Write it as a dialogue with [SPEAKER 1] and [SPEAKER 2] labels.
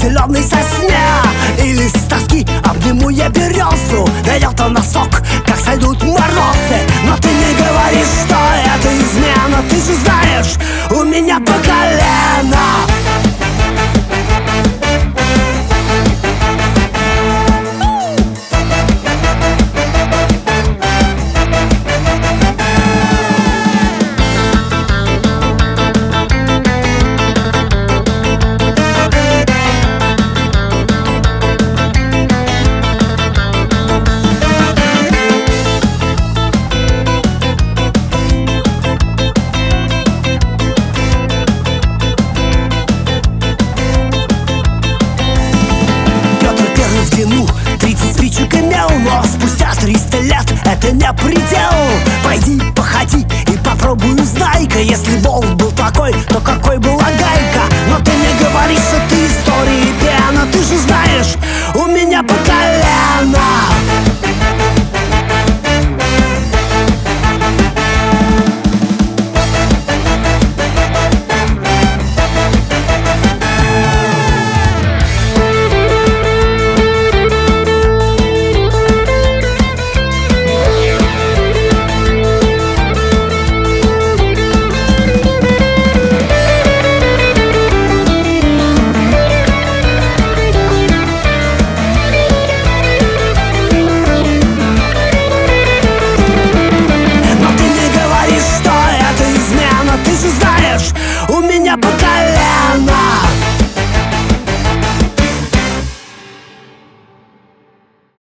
[SPEAKER 1] зеленой сосне. Или с тоски обниму я березу, дает он носок, как сойдут морозы. Но ты не говоришь, что это измена. Ты же знаешь, у меня по колено. В длину 30 спичек имел, но спустя 300 лет это не предел. Пойди, походи и попробуй узнай-ка. Если болт был такой, то какой была гайка? Но ты не говоришь, что ты